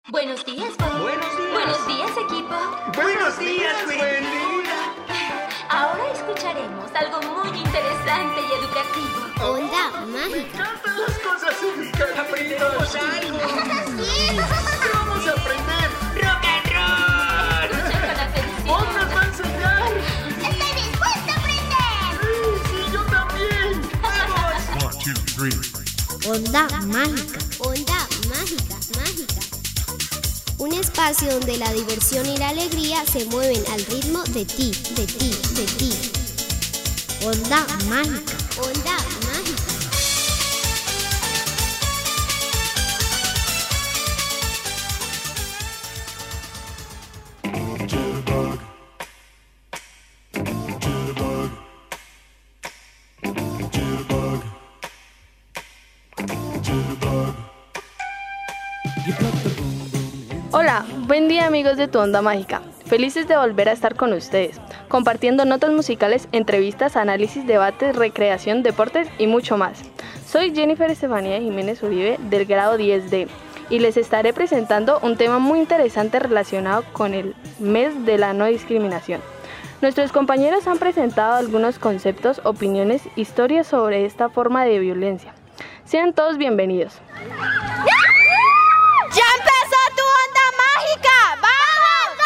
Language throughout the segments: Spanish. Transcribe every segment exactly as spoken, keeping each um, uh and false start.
Buenos días, Wendy. Buenos días. Buenos días, equipo. Buenos días, Wendy. Ahora escucharemos algo muy interesante y educativo. Onda Me mágica. encantan las cosas únicas. Aprendemos algo. ¿Qué vamos a aprender? ¡Rock and roll! Escucha con atención. ¡Bob nos va a enseñar! Estoy dispuesta a aprender. Sí, sí, yo también. ¡Vamos! One, two, three. Onda mágica. Onda mágica, mágica. Un espacio donde la diversión y la alegría se mueven al ritmo de ti, de ti, de ti. Onda mágica. Onda mágica. Jitterbug. Jitterbug. Jitterbug. Jitterbug. You got the boom boom. Hola, buen día amigos de Tu Onda Mágica. Felices de volver a estar con ustedes, compartiendo notas musicales, entrevistas, análisis, debates, recreación, deportes y mucho más. Soy Jennifer Estefanía Jiménez Uribe del grado diez D y les estaré presentando un tema muy interesante relacionado con el mes de la no discriminación. Nuestros compañeros han presentado algunos conceptos, opiniones, historias sobre esta forma de violencia. Sean todos bienvenidos. ¡Ya empezó tu onda mágica! ¡Vamos!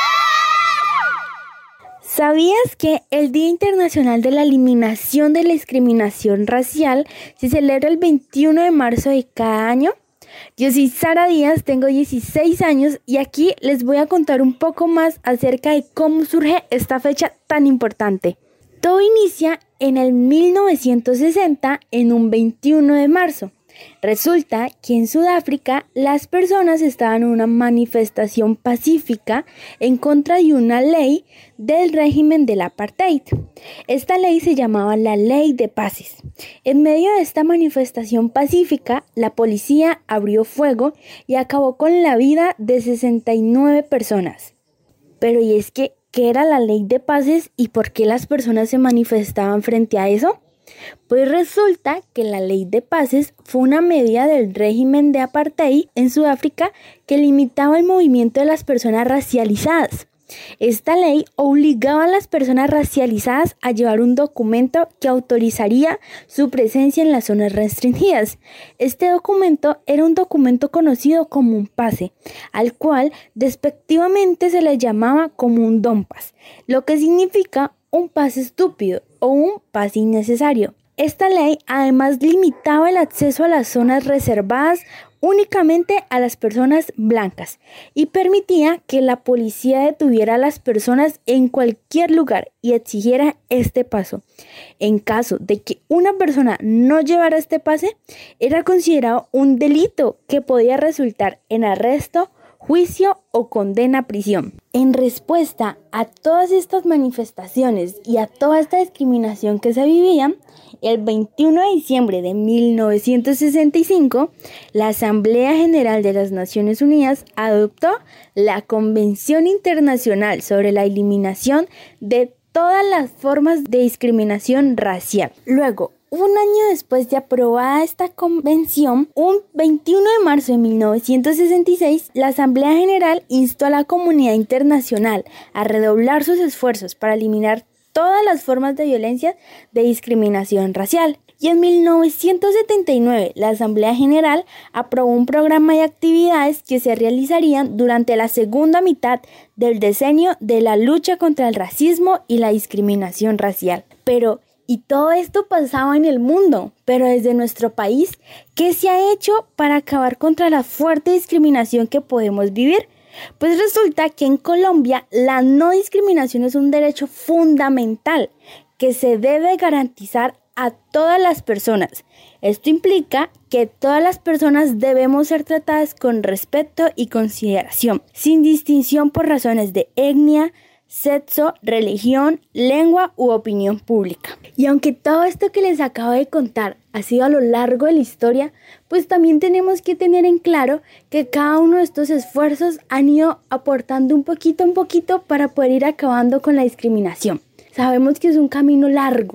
¡Vamos! ¿Sabías que el Día Internacional de la Eliminación de la Discriminación Racial se celebra el veintiuno de marzo de cada año? Yo soy Sara Díaz, tengo dieciséis años y aquí les voy a contar un poco más acerca de cómo surge esta fecha tan importante. Todo inicia en el mil novecientos sesenta, en un veintiuno de marzo. Resulta que en Sudáfrica las personas estaban en una manifestación pacífica en contra de una ley del régimen del apartheid. Esta ley se llamaba la Ley de Pases. En medio de esta manifestación pacífica, la policía abrió fuego y acabó con la vida de sesenta y nueve personas. Pero ¿y es que qué era la Ley de Pases y por qué las personas se manifestaban frente a eso? Pues resulta que la Ley de Pases fue una medida del régimen de apartheid en Sudáfrica que limitaba el movimiento de las personas racializadas. Esta ley obligaba a las personas racializadas a llevar un documento que autorizaría su presencia en las zonas restringidas. Este documento era un documento conocido como un pase, al cual despectivamente se le llamaba como un don pas, lo que significa un pase estúpido o un pase innecesario. Esta ley además limitaba el acceso a las zonas reservadas únicamente a las personas blancas y permitía que la policía detuviera a las personas en cualquier lugar y exigiera este paso. En caso de que una persona no llevara este pase, era considerado un delito que podía resultar en arresto, juicio o condena a prisión. En respuesta a todas estas manifestaciones y a toda esta discriminación que se vivía, el veintiuno de diciembre de mil novecientos sesenta y cinco, la Asamblea General de las Naciones Unidas adoptó la Convención Internacional sobre la Eliminación de todas las formas de discriminación racial. Luego, un año después de aprobada esta convención, un veintiuno de marzo de mil novecientos sesenta y seis, la Asamblea General instó a la comunidad internacional a redoblar sus esfuerzos para eliminar todas las formas de violencia de discriminación racial. Y en mil novecientos setenta y nueve, la Asamblea General aprobó un programa de actividades que se realizarían durante la segunda mitad del decenio de la lucha contra el racismo y la discriminación racial. Pero y todo esto pasaba en el mundo, pero desde nuestro país, ¿qué se ha hecho para acabar contra la fuerte discriminación que podemos vivir? Pues resulta que en Colombia la no discriminación es un derecho fundamental que se debe garantizar a todas las personas. Esto implica que todas las personas debemos ser tratadas con respeto y consideración, sin distinción por razones de etnia, sexo, religión, lengua u opinión pública. Y aunque todo esto que les acabo de contar ha sido a lo largo de la historia, pues también tenemos que tener en claro que cada uno de estos esfuerzos han ido aportando un poquito a un poquito para poder ir acabando con la discriminación. Sabemos que es un camino largo,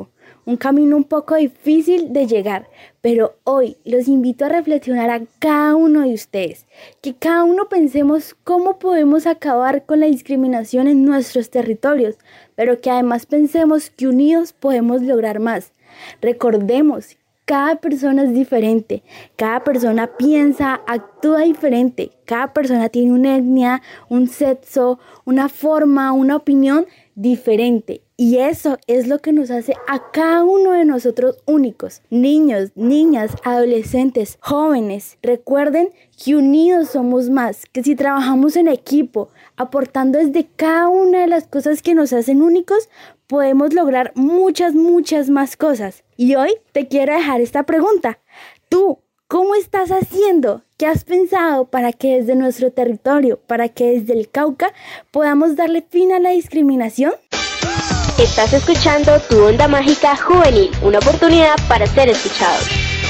un camino un poco difícil de llegar, pero hoy los invito a reflexionar a cada uno de ustedes, que cada uno pensemos cómo podemos acabar con la discriminación en nuestros territorios, pero que además pensemos que unidos podemos lograr más. Recordemos, cada persona es diferente, cada persona piensa, actúa diferente, cada persona tiene una etnia, un sexo, una forma, una opinión diferente. Y eso es lo que nos hace a cada uno de nosotros únicos. Niños, niñas, adolescentes, jóvenes, recuerden que unidos somos más, que si trabajamos en equipo, aportando desde cada una de las cosas que nos hacen únicos, podemos lograr muchas, muchas más cosas. Y hoy te quiero dejar esta pregunta. ¿Tú cómo estás haciendo? ¿Qué has pensado para que desde nuestro territorio, para que desde el Cauca, podamos darle fin a la discriminación? Estás escuchando Tu Onda Mágica Juvenil, una oportunidad para ser escuchados.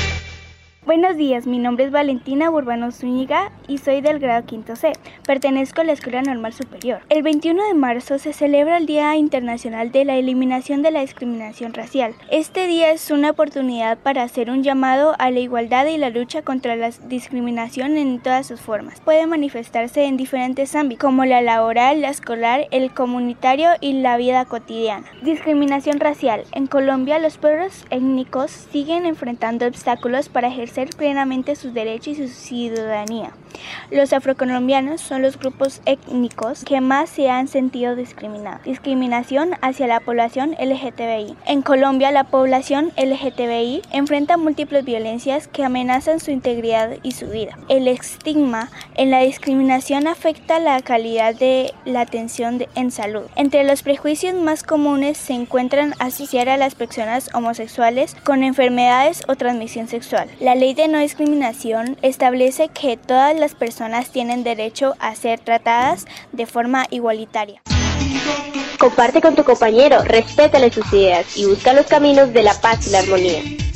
Buenos días, mi nombre es Valentina Burbano Zúñiga y soy del grado quinto C. Pertenezco a la Escuela Normal Superior. El veintiuno de marzo se celebra el Día Internacional de la Eliminación de la Discriminación Racial. Este día es una oportunidad para hacer un llamado a la igualdad y la lucha contra la discriminación en todas sus formas. Puede manifestarse en diferentes ámbitos, como la laboral, la escolar, el comunitario y la vida cotidiana. Discriminación racial. En Colombia, los pueblos étnicos siguen enfrentando obstáculos para ejercer plenamente sus derechos y su ciudadanía. Los afrocolombianos son los grupos étnicos que más se han sentido discriminados. Discriminación hacia la población L G T B I. En Colombia, la población L G T B I enfrenta múltiples violencias que amenazan su integridad y su vida. El estigma en la discriminación afecta la calidad de la atención de, en salud. Entre los prejuicios más comunes se encuentran asociar a las personas homosexuales con enfermedades o transmisión sexual. La ley de no discriminación establece que todas las personas tienen derecho a ser tratadas de forma igualitaria. Comparte con tu compañero, respétale sus ideas y busca los caminos de la paz y la armonía.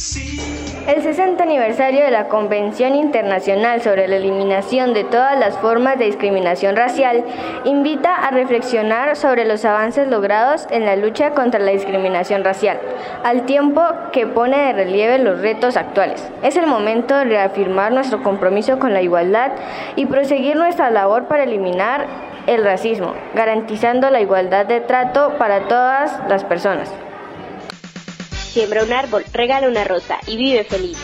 El sesenta aniversario de la Convención Internacional sobre la Eliminación de todas las formas de discriminación racial invita a reflexionar sobre los avances logrados en la lucha contra la discriminación racial, al tiempo que pone de relieve los retos actuales. Es el momento de reafirmar nuestro compromiso con la igualdad y proseguir nuestra labor para eliminar el racismo, garantizando la igualdad de trato para todas las personas. Siembra un árbol, regala una rosa y vive feliz.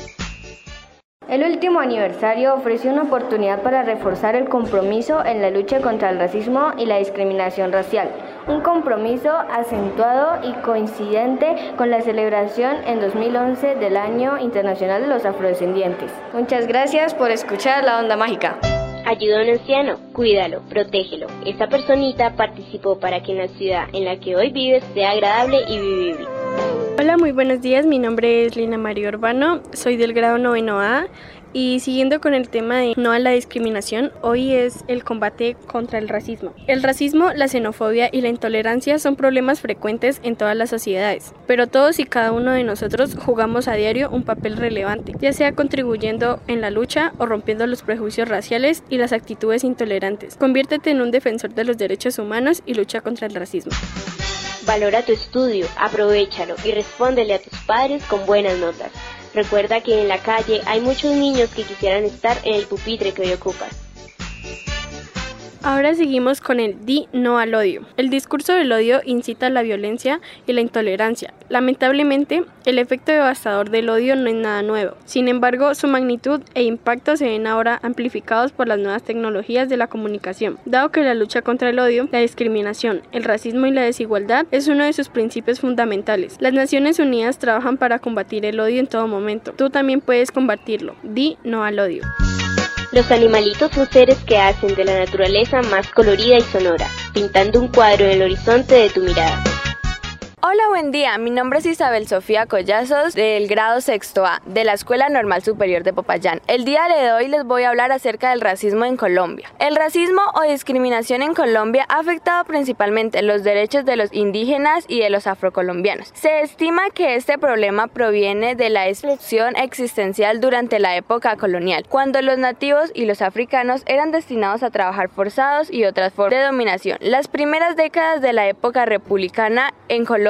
El último aniversario ofreció una oportunidad para reforzar el compromiso en la lucha contra el racismo y la discriminación racial, un compromiso acentuado y coincidente con la celebración en dos mil once del Año Internacional de los Afrodescendientes. Muchas gracias por escuchar La Onda Mágica. Ayuda a un anciano, cuídalo, protégelo. Esta personita participó para que en la ciudad en la que hoy vives sea agradable y vivible. Hola, muy buenos días, mi nombre es Lina María Urbano, soy del grado noveno A y siguiendo con el tema de no a la discriminación, hoy es el combate contra el racismo. El racismo, la xenofobia y la intolerancia son problemas frecuentes en todas las sociedades, pero todos y cada uno de nosotros jugamos a diario un papel relevante, ya sea contribuyendo en la lucha o rompiendo los prejuicios raciales y las actitudes intolerantes. Conviértete en un defensor de los derechos humanos y lucha contra el racismo. Valora tu estudio, aprovéchalo y respóndele a tus padres con buenas notas. Recuerda que en la calle hay muchos niños que quisieran estar en el pupitre que hoy ocupas. Ahora seguimos con el Di No al Odio. El discurso del odio incita a la violencia y la intolerancia. Lamentablemente, el efecto devastador del odio no es nada nuevo. Sin embargo, su magnitud e impacto se ven ahora amplificados por las nuevas tecnologías de la comunicación. Dado que la lucha contra el odio, la discriminación, el racismo y la desigualdad es uno de sus principios fundamentales. Las Naciones Unidas trabajan para combatir el odio en todo momento. Tú también puedes combatirlo. Di No al Odio. Los animalitos son seres que hacen de la naturaleza más colorida y sonora, pintando un cuadro en el horizonte de tu mirada. Hola, buen día. Mi nombre es Isabel Sofía Collazos, del grado sexto A, de la Escuela Normal Superior de Popayán. El día de hoy les voy a hablar acerca del racismo en Colombia. El racismo o discriminación en Colombia ha afectado principalmente los derechos de los indígenas y de los afrocolombianos. Se estima que este problema proviene de la exclusión existencial durante la época colonial, cuando los nativos y los africanos eran destinados a trabajar forzados y otras formas de dominación. Las primeras décadas de la época republicana en Colombia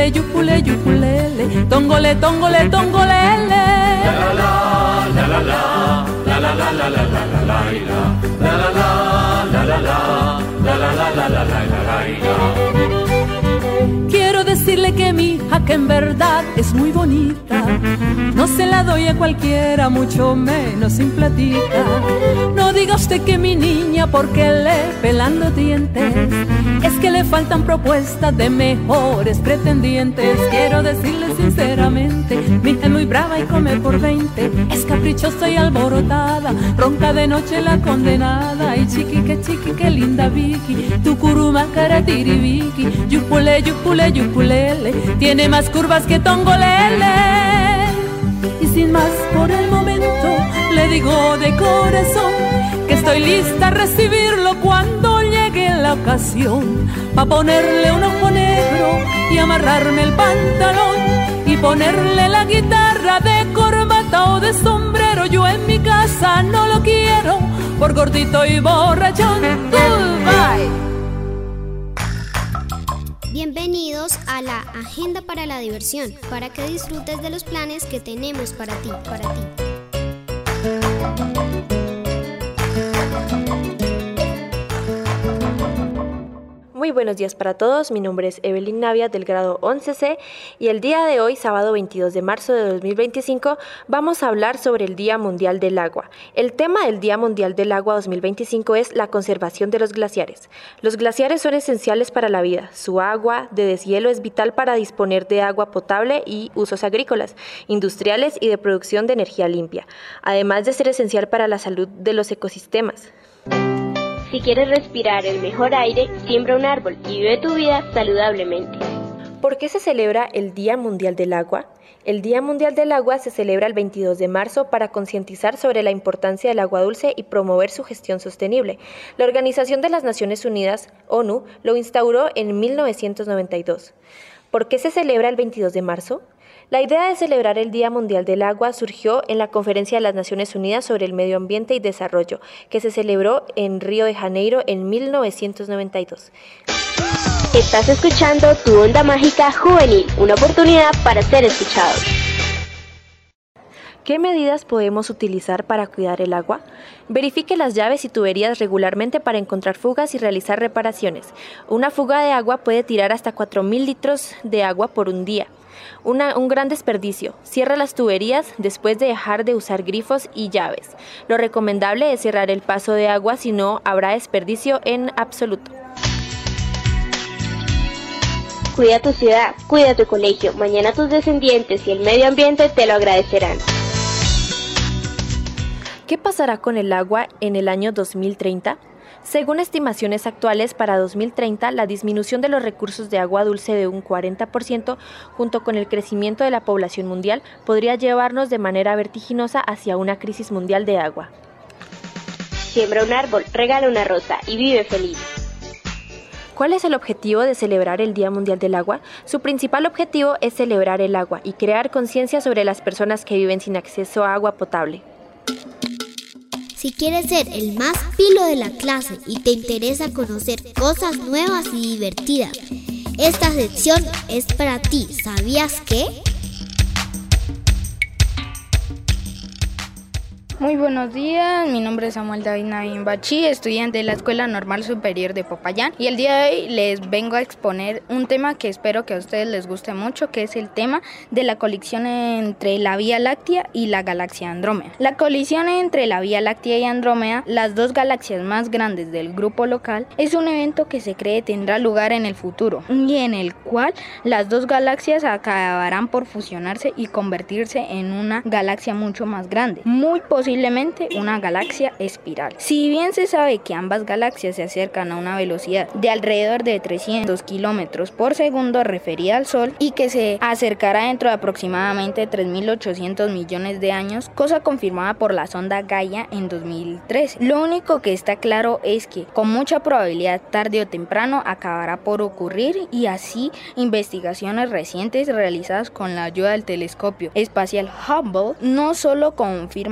yupule, yupule, yupulele, tongole, tongole, tongolele. La la la, la la la, la la la la la la la la la la la la la la la la la la. Quiero decirle que mi hija, que en verdad es muy bonita, no se la doy a cualquiera, mucho menos sin platita. No diga usted que mi niña, porque le pelando dientes, es que le faltan propuestas de mejores pretendientes. Quiero decirle sinceramente, mi hija es muy brava y come por veinte, es caprichosa y alborotada, ronca de noche la condenada. Y chiqui, que chiqui, que linda Vicky, tu curuma cara tiribiki, yupule, yupule, yupulele, tiene más curvas que tongolele. Y sin más por el momento, le digo de corazón que estoy lista a recibirlo cuando llegue la ocasión, pa' ponerle un ojo negro y amarrarme el pantalón y ponerle la guitarra de corbata o de sombrero. Yo en mi casa no lo quiero por gordito y borrachón. Goodbye. Bienvenidos a la Agenda para la Diversión, para que disfrutes de los planes que tenemos para ti, para ti. Muy buenos días para todos, mi nombre es Evelyn Navia del grado once ce y el día de hoy, sábado veintidós de marzo de dos mil veinticinco, vamos a hablar sobre el Día Mundial del Agua. El tema del Día Mundial del Agua dos mil veinticinco es la conservación de los glaciares. Los glaciares son esenciales para la vida. Su agua de deshielo es vital para disponer de agua potable y usos agrícolas, industriales y de producción de energía limpia, además de ser esencial para la salud de los ecosistemas. Si quieres respirar el mejor aire, siembra un árbol y vive tu vida saludablemente. ¿Por qué se celebra el Día Mundial del Agua? El Día Mundial del Agua se celebra el veintidós de marzo para concientizar sobre la importancia del agua dulce y promover su gestión sostenible. La Organización de las Naciones Unidas, ONU, lo instauró en mil novecientos noventa y dos. ¿Por qué se celebra el veintidós de marzo? La idea de celebrar el Día Mundial del Agua surgió en la Conferencia de las Naciones Unidas sobre el Medio Ambiente y Desarrollo, que se celebró en Río de Janeiro en mil novecientos noventa y dos. Estás escuchando Tu Onda Mágica Juvenil, una oportunidad para ser escuchados. ¿Qué medidas podemos utilizar para cuidar el agua? Verifique las llaves y tuberías regularmente para encontrar fugas y realizar reparaciones. Una fuga de agua puede tirar hasta cuatro mil litros de agua por un día. Una, un gran desperdicio. Cierra las tuberías después de dejar de usar grifos y llaves. Lo recomendable es cerrar el paso de agua, si no habrá desperdicio en absoluto. Cuida tu ciudad, cuida tu colegio. Mañana tus descendientes y el medio ambiente te lo agradecerán. ¿Qué pasará con el agua en el año dos mil treinta? Según estimaciones actuales, para dos mil treinta, la disminución de los recursos de agua dulce de un cuarenta por ciento, junto con el crecimiento de la población mundial, podría llevarnos de manera vertiginosa hacia una crisis mundial de agua. Siembra un árbol, regala una rosa y vive feliz. ¿Cuál es el objetivo de celebrar el Día Mundial del Agua? Su principal objetivo es celebrar el agua y crear conciencia sobre las personas que viven sin acceso a agua potable. Si quieres ser el más pilo de la clase y te interesa conocer cosas nuevas y divertidas, esta sección es para ti. ¿Sabías qué? Muy buenos días, mi nombre es Samuel David Navín Bachi, estudiante de la Escuela Normal Superior de Popayán, y el día de hoy les vengo a exponer un tema que espero que a ustedes les guste mucho, que es el tema de la colisión entre la Vía Láctea y la galaxia Andrómeda. La colisión entre la Vía Láctea y Andrómeda, las dos galaxias más grandes del grupo local, es un evento que se cree tendrá lugar en el futuro y en el cual las dos galaxias acabarán por fusionarse y convertirse en una galaxia mucho más grande, muy posible Posiblemente una galaxia espiral. Si bien se sabe que ambas galaxias se acercan a una velocidad de alrededor de trescientos kilómetros por segundo referida al Sol y que se acercará dentro de aproximadamente tres mil ochocientos millones de años, cosa confirmada por la sonda Gaia en dos mil trece. Lo único que está claro es que con mucha probabilidad tarde o temprano acabará por ocurrir, y así investigaciones recientes realizadas con la ayuda del telescopio espacial Hubble no solo confirman este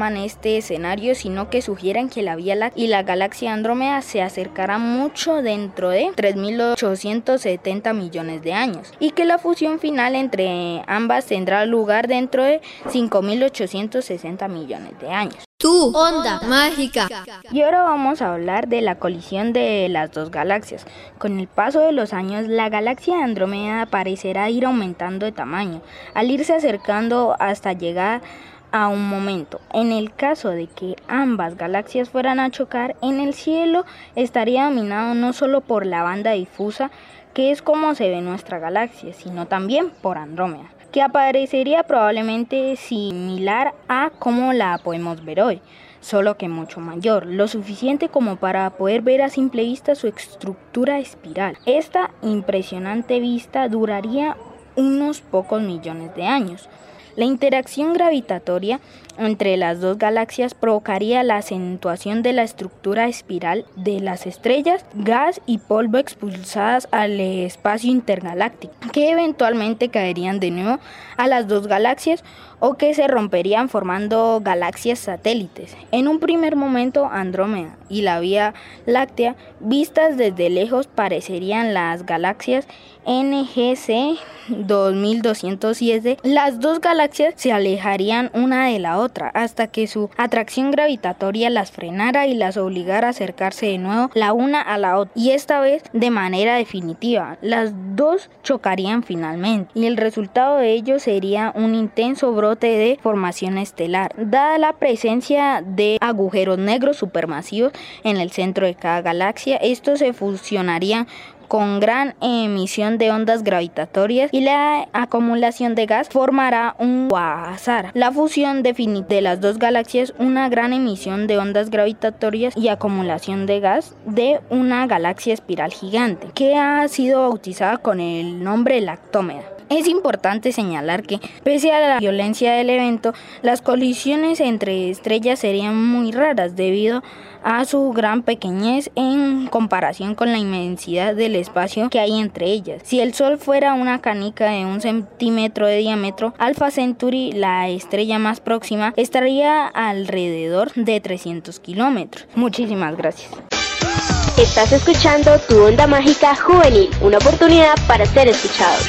este escenario, sino que sugieren que la Vía Láctea y la galaxia Andrómeda se acercarán mucho dentro de tres mil ochocientos setenta millones de años y que la fusión final entre ambas tendrá lugar dentro de cinco mil ochocientos sesenta millones de años. Tu onda mágica. Y ahora vamos a hablar de la colisión de las dos galaxias. Con el paso de los años, la galaxia Andrómeda parecerá ir aumentando de tamaño, al irse acercando hasta llegar a un momento. En el caso de que ambas galaxias fueran a chocar, en el cielo estaría dominado no solo por la banda difusa, que es como se ve nuestra galaxia, sino también por Andrómeda, que aparecería probablemente similar a como la podemos ver hoy, solo que mucho mayor, lo suficiente como para poder ver a simple vista su estructura espiral. Esta impresionante vista duraría unos pocos millones de años. La interacción gravitatoria entre las dos galaxias provocaría la acentuación de la estructura espiral de las estrellas, gas y polvo expulsadas al espacio intergaláctico, que eventualmente caerían de nuevo a las dos galaxias o que se romperían formando galaxias satélites. En un primer momento, Andrómeda y la Vía Láctea, vistas desde lejos, parecerían las galaxias N G C dos mil doscientos siete. Las dos galaxias se alejarían una de la otra hasta que su atracción gravitatoria las frenara y las obligara a acercarse de nuevo la una a la otra, y esta vez de manera definitiva. Las dos chocarían finalmente y el resultado de ello sería un intenso brote de formación estelar, dada la presencia de agujeros negros supermasivos en el centro de cada galaxia. Estos se fusionarían con gran emisión de ondas gravitatorias y la acumulación de gas formará un quasar. La fusión definitiva de las dos galaxias, una gran emisión de ondas gravitatorias y acumulación de gas de una galaxia espiral gigante, que ha sido bautizada con el nombre Lactómeda. Es importante señalar que, pese a la violencia del evento, las colisiones entre estrellas serían muy raras debido a su gran pequeñez en comparación con la inmensidad del espacio que hay entre ellas. Si el Sol fuera una canica de un centímetro de diámetro, Alpha Centauri, la estrella más próxima, estaría alrededor de trescientos kilómetros. Muchísimas gracias. Estás escuchando Tu Onda Mágica Juvenil, una oportunidad para ser escuchados.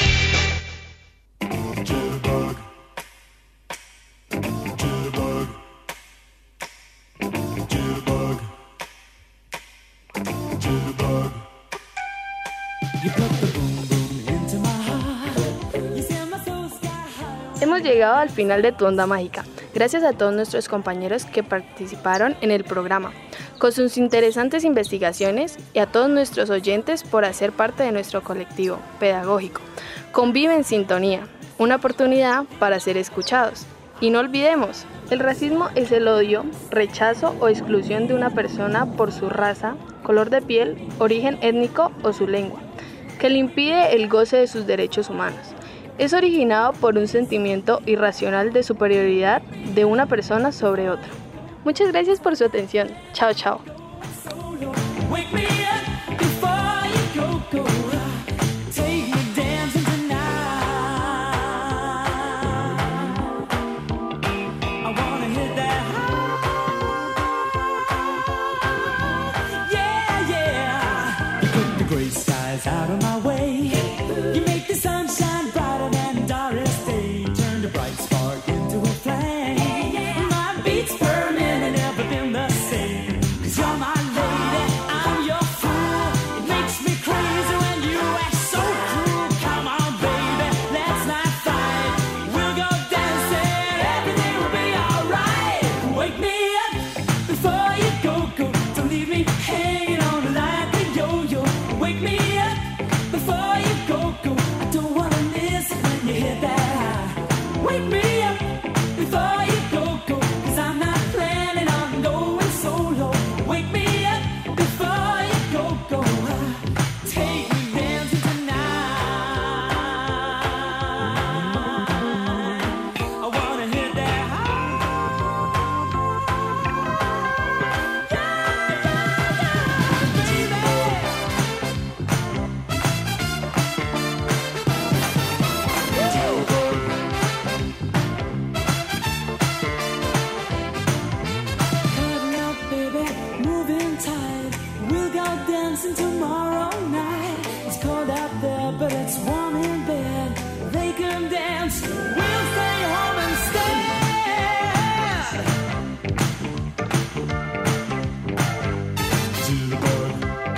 Hemos llegado al final de Tu Onda Mágica. Gracias a todos nuestros compañeros que participaron en el programa, con sus interesantes investigaciones, y a todos nuestros oyentes por hacer parte de nuestro colectivo pedagógico. Convive en sintonía, una oportunidad para ser escuchados. Y no olvidemos, el racismo es el odio, rechazo o exclusión de una persona por su raza, color de piel, origen étnico o su lengua, que le impide el goce de sus derechos humanos. Es originado por un sentimiento irracional de superioridad de una persona sobre otra. Muchas gracias por su atención. Chao, chao. Before but it's warm in bed. They can dance, we'll stay home instead. Jitterbug.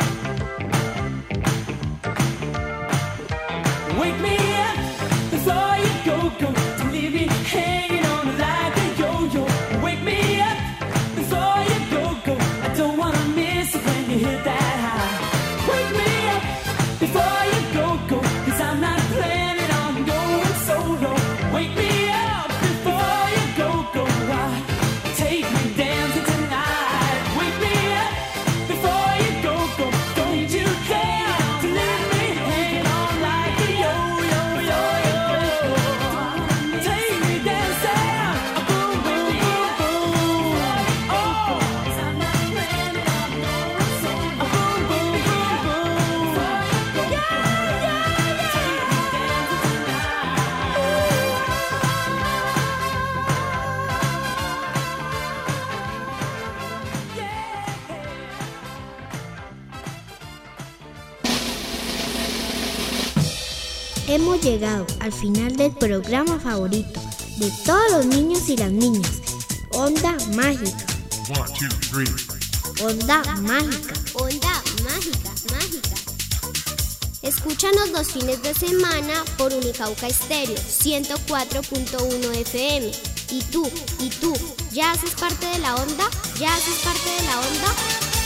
Wake me up before you go, go. Don't leave me hanging on like a yo-yo. Wake me up before you go, go. I don't wanna miss it when you hit that high. Wake me up before you go, go. Cause I'm not planning on going solo. Wake me up before you go, go. Ah, take me dancing tonight. Wake me up before you go, go. Don't you dare to leave me hanging on like a yo-yo-yo-yo. Take me dancing, boom, boom, boom, boom. Oh, 'cause I'm not planning on going solo. Boom, boom, boom, boom. Yeah, yeah, yeah. Take me dancing Hemos llegado al final del programa favorito de todos los niños y las niñas. Onda Mágica. One, two, three. Onda Mágica. Onda Mágica. Mágica. Escúchanos los fines de semana por Unicauca Estéreo ciento cuatro punto uno F M. ¿Y tú? ¿Y tú? ¿Ya haces parte de la onda? ¿Ya haces parte de la onda?